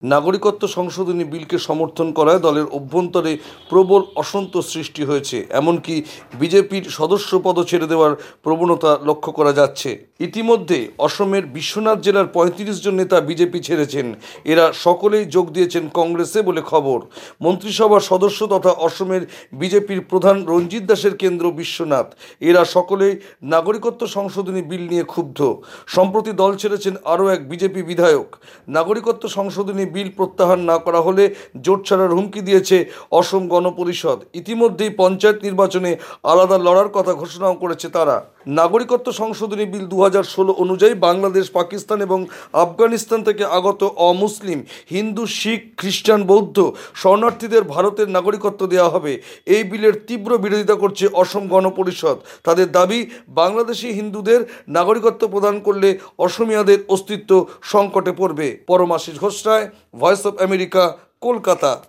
নাগরিকত্ব সংশোধনী বিলকে সমর্থন করায় দলের অভ্যন্তরে প্রবল অসন্তোষ সৃষ্টি হয়েছে। এমনকি বিজেপির সদস্যপদও ছেড়ে দেওয়ার প্রবণতা লক্ষ্য করা যাচ্ছে। ইতিমধ্যে অসমের বিশ্বনাথ জেলার ৩৫ জন নেতা বিজেপি ছেড়েছেন। এরা সকলেই যোগ দিয়েছেন কংগ্রেসে বলে খবর। মন্ত্রিসভার সদস্য তথা অসমের বিজেপির প্রধান রঞ্জিত দাসের কেন্দ্র বিশ্বনাথ। এরা সকলেই নাগরিকত্ব সংশোধনী বিল নিয়ে ক্ষুব্ধ। সম্প্রতি দল ছেড়েছেন আরও এক বিজেপি বিধায়ক। নাগরিকত্ব সংশোধনী বিল প্রত্যাহার না করা হলে জোট ছাড়ার হুমকি দিয়েছে অসম গণ পরিষদ। ইতিমধ্যেই পঞ্চায়েত নির্বাচনে আলাদা লড়ার কথা ঘোষণাও করেছে তারা। নাগরিকত্ব সংশোধনী বিল ২০১৬ অনুযায়ী বাংলাদেশ, পাকিস্তান এবং আফগানিস্তান থেকে আগত অমুসলিম, হিন্দু, শিখ, খ্রিস্টান, বৌদ্ধ শরণার্থীদের ভারতের নাগরিকত্ব দেওয়া হবে। এই বিলের তীব্র বিরোধিতা করছে অসম গণ পরিষদ। তাদের দাবি, বাংলাদেশি হিন্দুদের নাগরিকত্ব প্রদান করলে অসমিয়াদের অস্তিত্ব সংকটে পড়বে। Paramashis Ghosh Roy, Voice of America, Kolkata.